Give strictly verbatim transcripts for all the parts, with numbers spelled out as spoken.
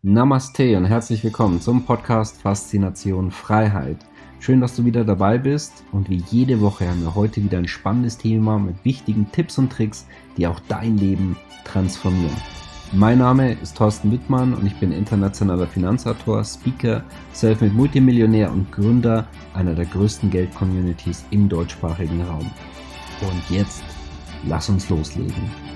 Namaste und herzlich willkommen zum Podcast Faszination Freiheit. Schön, dass du wieder dabei bist und wie jede Woche haben wir heute wieder ein spannendes Thema mit wichtigen Tipps und Tricks, die auch dein Leben transformieren. Mein Name ist Thorsten Wittmann und ich bin internationaler Finanzautor, Speaker, Selfmade Multimillionär und Gründer einer der größten Geld-Communities im deutschsprachigen Raum. Und jetzt lass uns loslegen.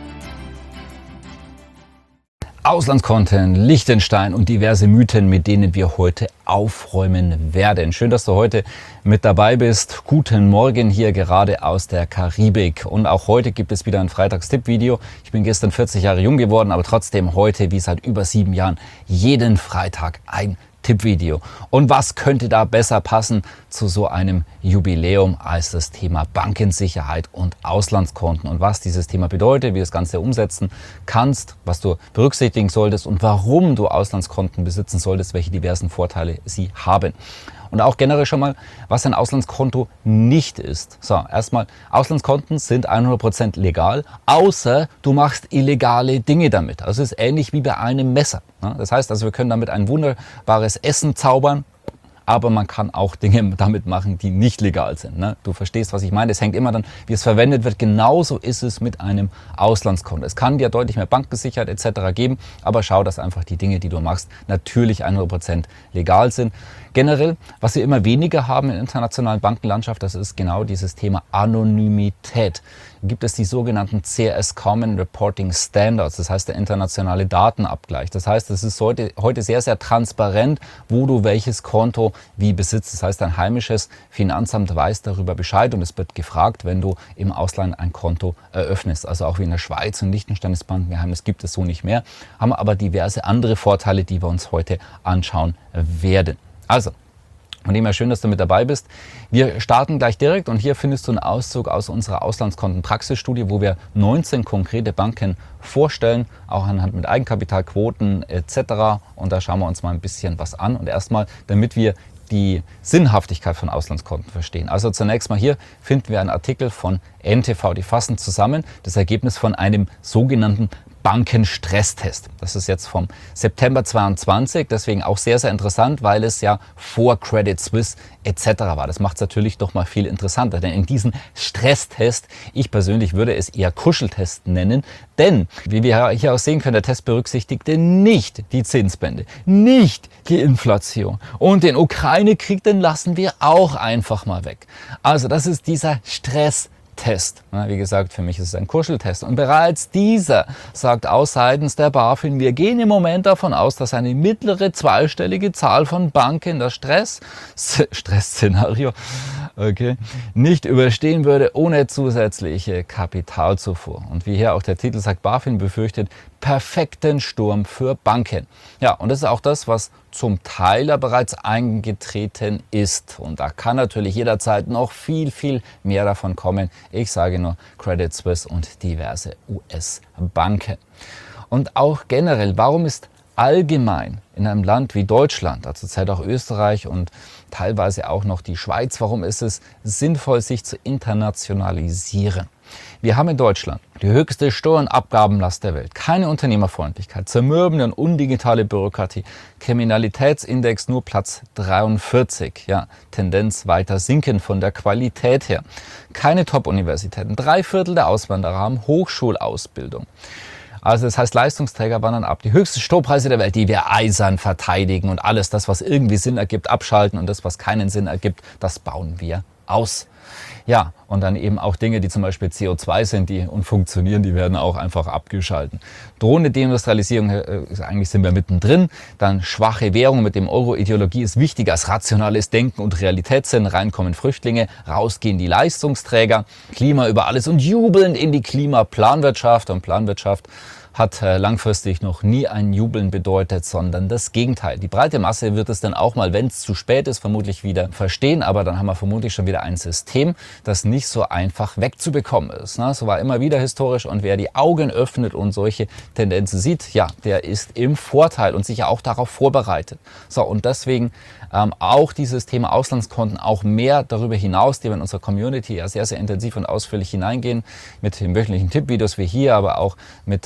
Auslandskonten, Liechtenstein und diverse Mythen, mit denen wir heute aufräumen werden. Schön, dass du heute mit dabei bist. Guten Morgen hier gerade aus der Karibik. Und auch heute gibt es wieder ein Freitagstipp-Video. Ich bin gestern vierzig Jahre jung geworden, aber trotzdem heute, wie seit über sieben Jahren, jeden Freitag ein Tippvideo. Und was könnte da besser passen zu so einem Jubiläum als das Thema Bankensicherheit und Auslandskonten und was dieses Thema bedeutet, wie du das Ganze umsetzen kannst, was du berücksichtigen solltest und warum du Auslandskonten besitzen solltest, welche diversen Vorteile sie haben. Und auch generell schon mal, was ein Auslandskonto nicht ist. So, erstmal, Auslandskonten sind hundert Prozent legal, außer du machst illegale Dinge damit. Also es ist ähnlich wie bei einem Messer. Das heißt also, wir können damit ein wunderbares Essen zaubern, aber man kann auch Dinge damit machen, die nicht legal sind. Ne? Du verstehst, was ich meine. Es hängt immer dann, wie es verwendet wird. Genauso ist es mit einem Auslandskonto. Es kann dir deutlich mehr Bankensicherheit et cetera geben, aber schau, dass einfach die Dinge, die du machst, natürlich hundert Prozent legal sind. Generell, was wir immer weniger haben in der internationalen Bankenlandschaft, das ist genau dieses Thema Anonymität. Da gibt es die sogenannten C R S Common Reporting Standards, das heißt der internationale Datenabgleich. Das heißt, es ist heute, heute sehr, sehr transparent, wo du welches Konto wie besitzt. Das heißt, ein heimisches Finanzamt weiß darüber Bescheid und es wird gefragt, wenn du im Ausland ein Konto eröffnest. Also auch wie in der Schweiz und Liechtenstein das Bankengeheimnis gibt es so nicht mehr, haben aber diverse andere Vorteile, die wir uns heute anschauen werden. Also, von dem her schön, dass du mit dabei bist. Wir starten gleich direkt und hier findest du einen Auszug aus unserer Auslandskonten-Praxisstudie, wo wir neunzehn konkrete Banken vorstellen, auch anhand mit Eigenkapitalquoten et cetera. Und da schauen wir uns mal ein bisschen was an. Und erstmal, damit wir die Sinnhaftigkeit von Auslandskonten verstehen. Also zunächst mal hier finden wir einen Artikel von N T V, die fassen zusammen das Ergebnis von einem sogenannten Bankenstresstest. Das ist jetzt vom September zweiundzwanzig, deswegen auch sehr, sehr interessant, weil es ja vor Credit Suisse et cetera war. Das macht es natürlich doch mal viel interessanter, denn in diesem Stresstest, ich persönlich würde es eher Kuscheltest nennen, denn, wie wir hier auch sehen können, der Test berücksichtigte nicht die Zinsbände, nicht die Inflation und den Ukraine-Krieg, den lassen wir auch einfach mal weg. Also das ist dieser Stresstest. Test. Wie gesagt, für mich ist es ein Kuscheltest. Und bereits dieser sagt aus seitens der BaFin, wir gehen im Moment davon aus, dass eine mittlere zweistellige Zahl von Banken das Stress, Stressszenario okay, nicht überstehen würde ohne zusätzliche Kapitalzufuhr. Und wie hier auch der Titel sagt, BaFin befürchtet perfekten Sturm für Banken. Ja, und das ist auch das, was zum Teil ja bereits eingetreten ist. Und da kann natürlich jederzeit noch viel, viel mehr davon kommen. Ich sage nur Credit Suisse und diverse U S-Banken. Und auch generell, warum ist allgemein in einem Land wie Deutschland, also zurzeit auch Österreich und teilweise auch noch die Schweiz, warum ist es sinnvoll, sich zu internationalisieren? Wir haben in Deutschland die höchste Steuer- und Abgabenlast der Welt, keine Unternehmerfreundlichkeit, zermürbende und undigitale Bürokratie, Kriminalitätsindex nur Platz dreiundvierzig, ja, Tendenz weiter sinken von der Qualität her, keine Top-Universitäten, drei Viertel der Auswanderer haben Hochschulausbildung. Also das heißt, Leistungsträger wandern ab. Die höchsten Strompreise der Welt, die wir eisern verteidigen und alles das, was irgendwie Sinn ergibt, abschalten und das, was keinen Sinn ergibt, das bauen wir aus. Ja, und dann eben auch Dinge, die zum Beispiel C O zwei sind die und funktionieren, die werden auch einfach abgeschalten. Drohende Deindustrialisierung, äh, eigentlich sind wir mittendrin. Dann schwache Währung mit dem Euro. Ideologie ist wichtiger als rationales Denken und Realitätssinn. Reinkommen Flüchtlinge, rausgehen die Leistungsträger. Klima über alles und jubelnd in die Klimaplanwirtschaft. Und Planwirtschaft hat äh, langfristig noch nie ein Jubeln bedeutet, sondern das Gegenteil. Die breite Masse wird es dann auch mal, wenn es zu spät ist, vermutlich wieder verstehen. Aber dann haben wir vermutlich schon wieder ein System, das nicht so einfach wegzubekommen ist. Ne? So war immer wieder historisch. Und wer die Augen öffnet und solche Tendenzen sieht, ja, der ist im Vorteil und sicher auch darauf vorbereitet. So, und deswegen ähm, auch dieses Thema Auslandskonten, auch mehr darüber hinaus, die wir in unserer Community ja sehr, sehr intensiv und ausführlich hineingehen, mit den wöchentlichen Tippvideos wie hier, aber auch mit vielen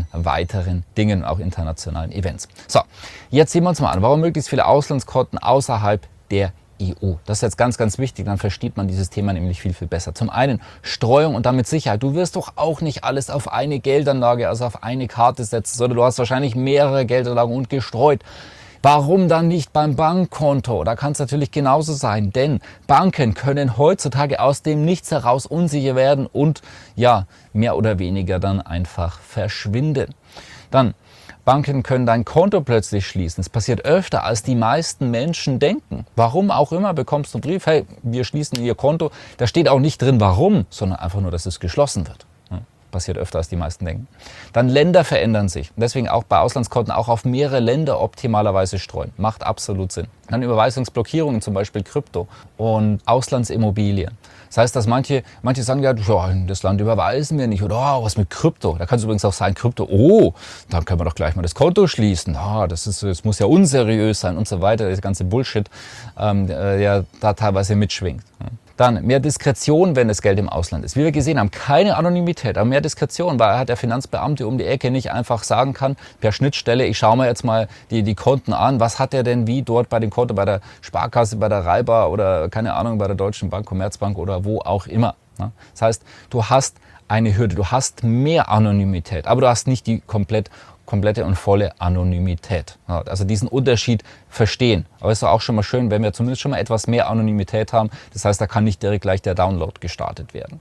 vielen weiteren Dingen, auch internationalen Events. So, jetzt sehen wir uns mal an, warum möglichst viele Auslandskonten außerhalb der E U. Das ist jetzt ganz, ganz wichtig, dann versteht man dieses Thema nämlich viel, viel besser. Zum einen Streuung und damit Sicherheit. Du wirst doch auch nicht alles auf eine Geldanlage, also auf eine Karte setzen, sondern du hast wahrscheinlich mehrere Geldanlagen und gestreut. Warum dann nicht beim Bankkonto? Da kann es natürlich genauso sein, denn Banken können heutzutage aus dem Nichts heraus unsicher werden und ja, mehr oder weniger dann einfach verschwinden. Dann Banken können dein Konto plötzlich schließen. Es passiert öfter, als die meisten Menschen denken. Warum auch immer bekommst du einen Brief, hey, wir schließen Ihr Konto. Da steht auch nicht drin, warum, sondern einfach nur, dass es geschlossen wird. Ja, passiert öfter, als die meisten denken. Dann Länder verändern sich. Deswegen auch bei Auslandskonten auch auf mehrere Länder optimalerweise streuen. Macht absolut Sinn. Dann Überweisungsblockierungen, zum Beispiel Krypto und Auslandsimmobilien. Das heißt, dass manche, manche sagen, ja, das Land überweisen wir nicht. Oder oh, was mit Krypto? Da kann es übrigens auch sein, Krypto, oh, dann können wir doch gleich mal das Konto schließen. Oh, das, ist, das muss ja unseriös sein und so weiter. Das ganze Bullshit, ähm, der da teilweise mitschwingt. Dann mehr Diskretion, wenn das Geld im Ausland ist. Wie wir gesehen haben, keine Anonymität, aber mehr Diskretion, weil halt der Finanzbeamte um die Ecke nicht einfach sagen kann, per Schnittstelle, ich schaue mir jetzt mal die, die Konten an, was hat er denn wie dort bei dem Konto, bei der Sparkasse, bei der Raiba oder keine Ahnung, bei der Deutschen Bank, Commerzbank oder wo auch immer. Das heißt, du hast eine Hürde, du hast mehr Anonymität, aber du hast nicht die komplett komplette und volle Anonymität. Also diesen Unterschied verstehen. Aber es ist auch schon mal schön, wenn wir zumindest schon mal etwas mehr Anonymität haben. Das heißt, da kann nicht direkt gleich der Download gestartet werden.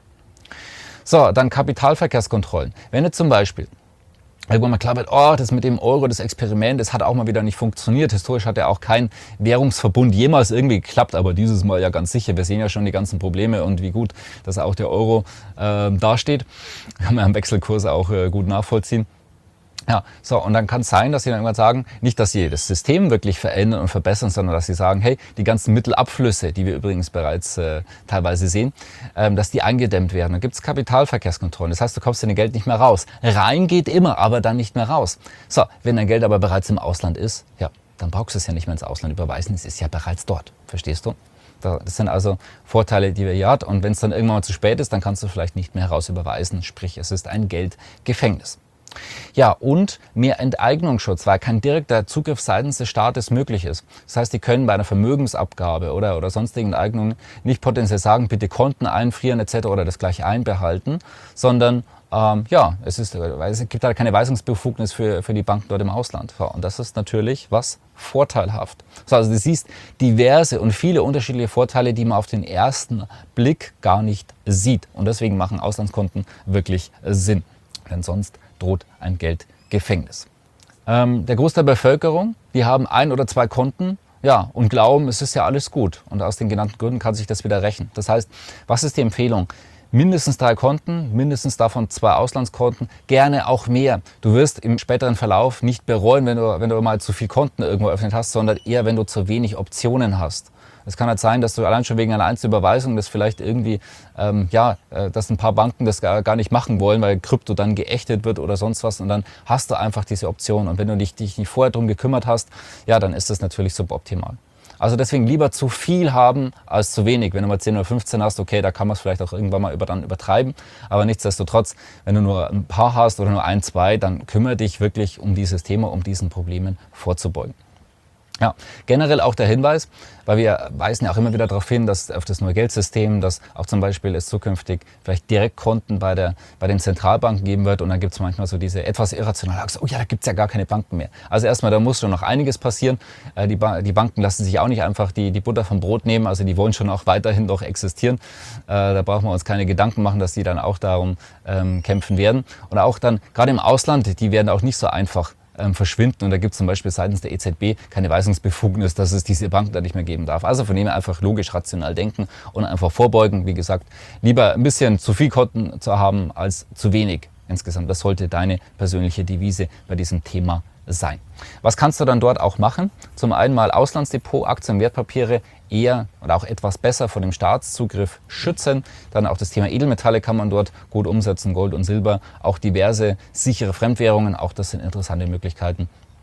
So, dann Kapitalverkehrskontrollen. Wenn jetzt zum Beispiel irgendwann mal klar wird, oh, das mit dem Euro, das Experiment, das hat auch mal wieder nicht funktioniert. Historisch hat ja auch kein Währungsverbund jemals irgendwie geklappt, aber dieses Mal ja ganz sicher. Wir sehen ja schon die ganzen Probleme und wie gut, dass auch der Euro äh, dasteht. Kann man am Wechselkurs auch äh, gut nachvollziehen. Ja, so, und dann kann es sein, dass sie dann irgendwann sagen, nicht, dass sie das System wirklich verändern und verbessern, sondern dass sie sagen, hey, die ganzen Mittelabflüsse, die wir übrigens bereits äh, teilweise sehen, ähm, dass die eingedämmt werden. Dann gibt es Kapitalverkehrskontrollen. Das heißt, du kommst dein Geld nicht mehr raus. Rein geht immer, aber dann nicht mehr raus. So, wenn dein Geld aber bereits im Ausland ist, ja, dann brauchst du es ja nicht mehr ins Ausland überweisen. Es ist ja bereits dort. Verstehst du? Das sind also Vorteile, die wir hier haben. Und wenn es dann irgendwann mal zu spät ist, dann kannst du vielleicht nicht mehr heraus überweisen. Sprich, es ist ein Geldgefängnis. Ja, und mehr Enteignungsschutz, weil kein direkter Zugriff seitens des Staates möglich ist. Das heißt, die können bei einer Vermögensabgabe oder, oder sonstigen Enteignungen nicht potenziell sagen, bitte Konten einfrieren et cetera oder das gleich einbehalten, sondern ähm, ja, es, ist, es gibt halt keine Weisungsbefugnis für, für die Banken dort im Ausland. So, und das ist natürlich was vorteilhaft. So, also du siehst diverse und viele unterschiedliche Vorteile, die man auf den ersten Blick gar nicht sieht. Und deswegen machen Auslandskonten wirklich Sinn. Denn sonst droht ein Geldgefängnis. Ähm, der Großteil der Bevölkerung, die haben ein oder zwei Konten, ja, und glauben, es ist ja alles gut. Und aus den genannten Gründen kann sich das wieder rächen. Das heißt, was ist die Empfehlung? Mindestens drei Konten, mindestens davon zwei Auslandskonten, gerne auch mehr. Du wirst im späteren Verlauf nicht bereuen, wenn du, wenn du mal zu viel Konten irgendwo eröffnet hast, sondern eher, wenn du zu wenig Optionen hast. Es kann halt sein, dass du allein schon wegen einer Einzelüberweisung das vielleicht irgendwie, ähm, ja, äh, dass ein paar Banken das gar, gar nicht machen wollen, weil Krypto dann geächtet wird oder sonst was und dann hast du einfach diese Option. Und wenn du dich, dich nicht vorher darum gekümmert hast, ja, dann ist das natürlich suboptimal. Also deswegen lieber zu viel haben als zu wenig. Wenn du mal zehn oder fünfzehn hast, okay, da kann man es vielleicht auch irgendwann mal über, dann übertreiben. Aber nichtsdestotrotz, wenn du nur ein paar hast oder nur ein, zwei, dann kümmere dich wirklich um dieses Thema, um diesen Problemen vorzubeugen. Ja, generell auch der Hinweis, weil wir weisen ja auch immer wieder darauf hin, dass auf das neue Geldsystem, dass auch zum Beispiel es zukünftig vielleicht Direktkonten bei, der, bei den Zentralbanken geben wird und dann gibt es manchmal so diese etwas irrationale Angst, oh ja, da gibt es ja gar keine Banken mehr. Also erstmal, da muss schon noch einiges passieren. Die, ba- die Banken lassen sich auch nicht einfach die, die Butter vom Brot nehmen, also die wollen schon auch weiterhin doch existieren. Da brauchen wir uns keine Gedanken machen, dass die dann auch darum ähm, kämpfen werden. Und auch dann, gerade im Ausland, die werden auch nicht so einfach verschwinden und da gibt es zum Beispiel seitens der E Z B keine Weisungsbefugnis, dass es diese Banken da nicht mehr geben darf. Also von dem her einfach logisch, rational denken und einfach vorbeugen. Wie gesagt, lieber ein bisschen zu viel Konten zu haben als zu wenig insgesamt. Das sollte deine persönliche Devise bei diesem Thema sein. Was kannst du dann dort auch machen? Zum einen mal Auslandsdepot, Aktien, Wertpapiere eher oder auch etwas besser vor dem Staatszugriff schützen. Dann auch das Thema Edelmetalle kann man dort gut umsetzen, Gold und Silber, auch diverse sichere Fremdwährungen, auch das sind interessante Möglichkeiten.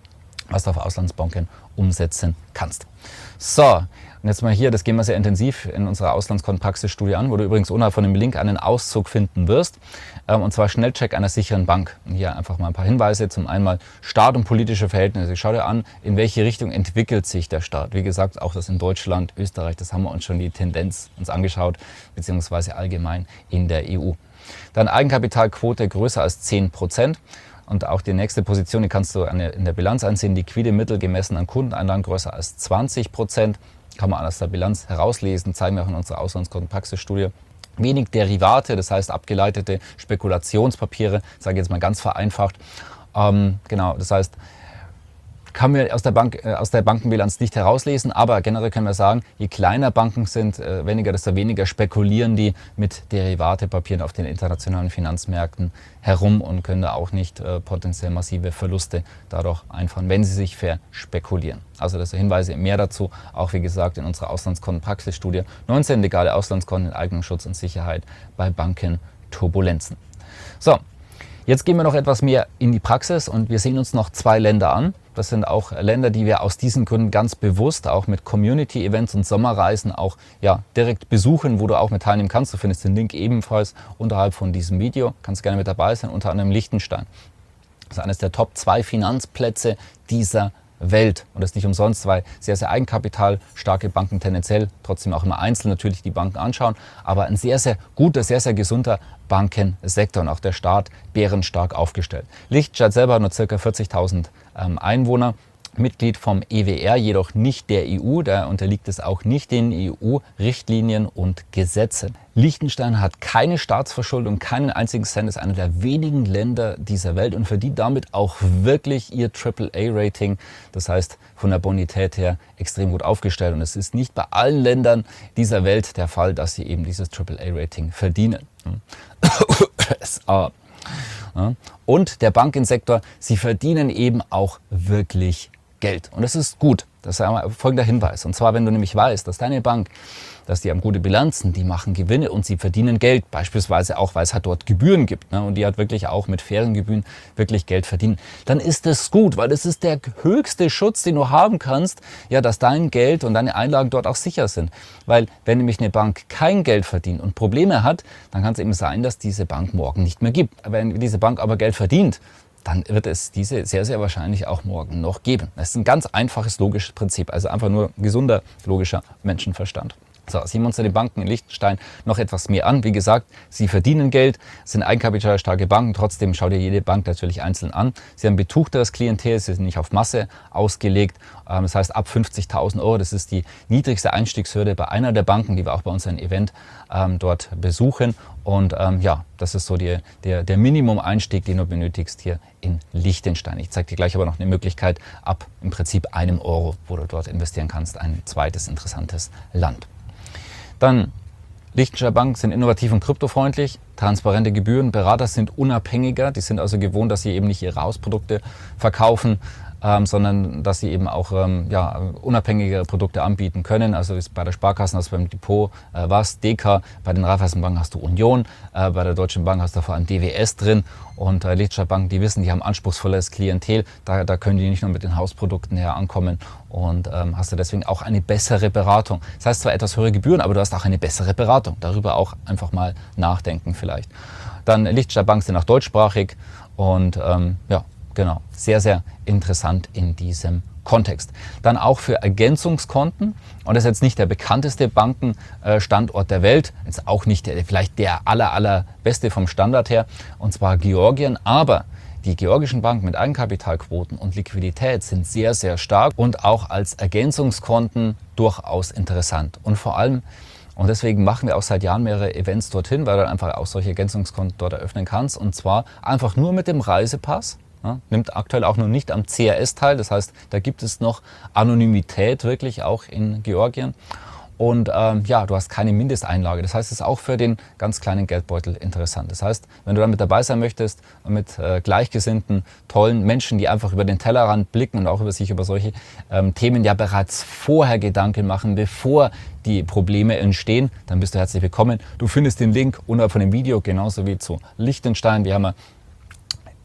was du auf Auslandsbanken umsetzen kannst. So, und jetzt mal hier, das gehen wir sehr intensiv in unserer Auslandskontenpraxisstudie an, wo du übrigens unterhalb von dem Link einen Auszug finden wirst, und zwar Schnellcheck einer sicheren Bank. Und hier einfach mal ein paar Hinweise. Zum einen mal Staat und politische Verhältnisse. Schau dir an, in welche Richtung entwickelt sich der Staat. Wie gesagt, auch das in Deutschland, Österreich, das haben wir uns schon die Tendenz uns angeschaut, beziehungsweise allgemein in der E U. Dann Eigenkapitalquote größer als zehn Prozent. Und auch die nächste Position, die kannst du in der Bilanz ansehen, liquide Mittel gemessen an Kundeneinlagen größer als zwanzig Prozent. Kann man aus der Bilanz herauslesen, zeigen wir auch in unserer Auslandskontenpraxisstudie. Wenig Derivate, das heißt abgeleitete Spekulationspapiere, sage ich jetzt mal ganz vereinfacht. Ähm, genau, das heißt, kann man aus der, Bank, äh, aus der Bankenbilanz nicht herauslesen, aber generell können wir sagen, je kleiner Banken sind, äh, weniger, desto weniger spekulieren die mit Derivatepapieren auf den internationalen Finanzmärkten herum und können da auch nicht äh, potenziell massive Verluste dadurch einfahren, wenn sie sich verspekulieren. Also das sind Hinweise mehr dazu, auch wie gesagt in unserer Auslandskontenpraxisstudie neunzehn legale Auslandskonten in Eignungsschutz und Sicherheit bei Bankenturbulenzen. So, jetzt gehen wir noch etwas mehr in die Praxis und wir sehen uns noch zwei Länder an. Das sind auch Länder, die wir aus diesen Gründen ganz bewusst auch mit Community-Events und Sommerreisen auch ja, direkt besuchen, wo du auch mit teilnehmen kannst. Du findest den Link ebenfalls unterhalb von diesem Video. Kannst gerne mit dabei sein, unter anderem Liechtenstein. Das ist eines der Top zwei Finanzplätze dieser Welt. Und das nicht umsonst, weil sehr, sehr eigenkapitalstarke Banken tendenziell, trotzdem auch immer einzeln natürlich die Banken anschauen, aber ein sehr, sehr guter, sehr, sehr gesunder Bankensektor und auch der Staat bärenstark aufgestellt. Liechtenstein selber hat nur ca. vierzigtausend ähm, Einwohner, Mitglied vom E W R, jedoch nicht der E U, da unterliegt es auch nicht den E U-Richtlinien und Gesetzen. Liechtenstein hat keine Staatsverschuldung, keinen einzigen Cent, ist einer der wenigen Länder dieser Welt und verdient damit auch wirklich ihr Triple A Rating, das heißt von der Bonität her extrem gut aufgestellt. Und es ist nicht bei allen Ländern dieser Welt der Fall, dass sie eben dieses Triple A Rating verdienen. Und der Bankensektor, sie verdienen eben auch wirklich Geld. Und das ist gut. Das ist einmal folgender Hinweis. Und zwar, wenn du nämlich weißt, dass deine Bank, dass die haben gute Bilanzen, die machen Gewinne und sie verdienen Geld. Beispielsweise auch, weil es halt dort Gebühren gibt, ne, und die halt wirklich auch mit fairen Gebühren wirklich Geld verdienen. Dann ist das gut, weil das ist der höchste Schutz, den du haben kannst, ja, dass dein Geld und deine Einlagen dort auch sicher sind. Weil wenn nämlich eine Bank kein Geld verdient und Probleme hat, dann kann es eben sein, dass diese Bank morgen nicht mehr gibt. Wenn diese Bank aber Geld verdient, dann wird es diese sehr, sehr wahrscheinlich auch morgen noch geben. Das ist ein ganz einfaches, logisches Prinzip, also einfach nur gesunder, logischer Menschenverstand. So, sehen wir uns die Banken in Liechtenstein noch etwas mehr an. Wie gesagt, sie verdienen Geld, sind eigenkapitalstarke Banken, trotzdem schau dir jede Bank natürlich einzeln an. Sie haben betuchteres Klientel, sie sind nicht auf Masse ausgelegt. Das heißt, ab fünfzigtausend Euro, das ist die niedrigste Einstiegshürde bei einer der Banken, die wir auch bei unserem Event ähm, dort besuchen. Und ähm, ja, das ist so die, der, der Minimum-Einstieg, den du benötigst hier in Liechtenstein. Ich zeige dir gleich aber noch eine Möglichkeit ab im Prinzip einem Euro, wo du dort investieren kannst. Ein zweites interessantes Land. Dann, Liechtensteiner Banken sind innovativ und kryptofreundlich, transparente Gebühren, Berater sind unabhängiger, die sind also gewohnt, dass sie eben nicht ihre Hausprodukte verkaufen, ähm, sondern dass sie eben auch ähm, ja, unabhängige Produkte anbieten können. Also ist bei der Sparkasse hast du beim Depot äh, was, D K, bei den Raiffeisenbanken hast du Union, äh, bei der Deutschen Bank hast du vor allem D W S drin und äh, Liechtensteiner Banken, die wissen, die haben anspruchsvolles Klientel, da, da können die nicht nur mit den Hausprodukten her ankommen und ähm, hast du deswegen auch eine bessere Beratung. Das heißt zwar etwas höhere Gebühren, aber du hast auch eine bessere Beratung. Darüber auch einfach mal nachdenken vielleicht. Dann Liechtensteiner Banken sind auch deutschsprachig und ähm, ja, genau, sehr, sehr interessant in diesem Kontext. Dann auch für Ergänzungskonten, und das ist jetzt nicht der bekannteste Bankenstandort der Welt, jetzt auch nicht der, vielleicht der aller, allerbeste vom Standard her, und zwar Georgien, aber die georgischen Banken mit Eigenkapitalquoten und Liquidität sind sehr, sehr stark und auch als Ergänzungskonten durchaus interessant. Und vor allem, und deswegen machen wir auch seit Jahren mehrere Events dorthin, weil du einfach auch solche Ergänzungskonten dort eröffnen kannst, und zwar einfach nur mit dem Reisepass. Ja, nimmt aktuell auch noch nicht am C R S teil, das heißt, da gibt es noch Anonymität wirklich auch in Georgien. Und ähm, ja, du hast keine Mindesteinlage. Das heißt, es ist auch für den ganz kleinen Geldbeutel interessant. Das heißt, wenn du dann mit dabei sein möchtest, mit äh, gleichgesinnten, tollen Menschen, die einfach über den Tellerrand blicken und auch über sich über solche ähm, Themen ja bereits vorher Gedanken machen, bevor die Probleme entstehen, dann bist du herzlich willkommen. Du findest den Link unterhalb von dem Video, genauso wie zu Liechtenstein. Wir haben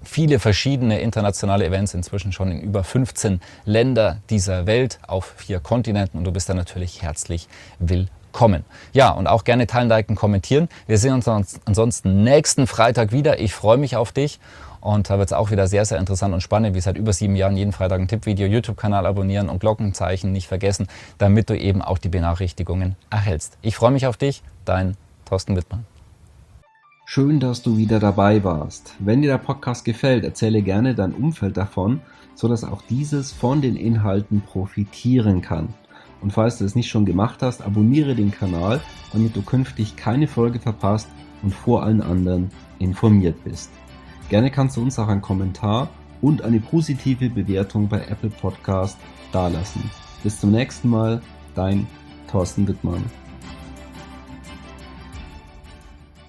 viele verschiedene internationale Events, inzwischen schon in über fünfzehn Länder dieser Welt auf vier Kontinenten und du bist da natürlich herzlich willkommen. Ja, und auch gerne teilen, liken, kommentieren. Wir sehen uns ansonsten nächsten Freitag wieder. Ich freue mich auf dich und da wird es auch wieder sehr, sehr interessant und spannend, wie seit über sieben Jahren jeden Freitag ein Tippvideo, YouTube-Kanal abonnieren und Glockenzeichen nicht vergessen, damit du eben auch die Benachrichtigungen erhältst. Ich freue mich auf dich, dein Thorsten Wittmann. Schön, dass du wieder dabei warst. Wenn dir der Podcast gefällt, erzähle gerne dein Umfeld davon, sodass auch dieses von den Inhalten profitieren kann. Und falls du es nicht schon gemacht hast, abonniere den Kanal, damit du künftig keine Folge verpasst und vor allen anderen informiert bist. Gerne kannst du uns auch einen Kommentar und eine positive Bewertung bei Apple Podcast dalassen. Bis zum nächsten Mal, dein Thorsten Wittmann.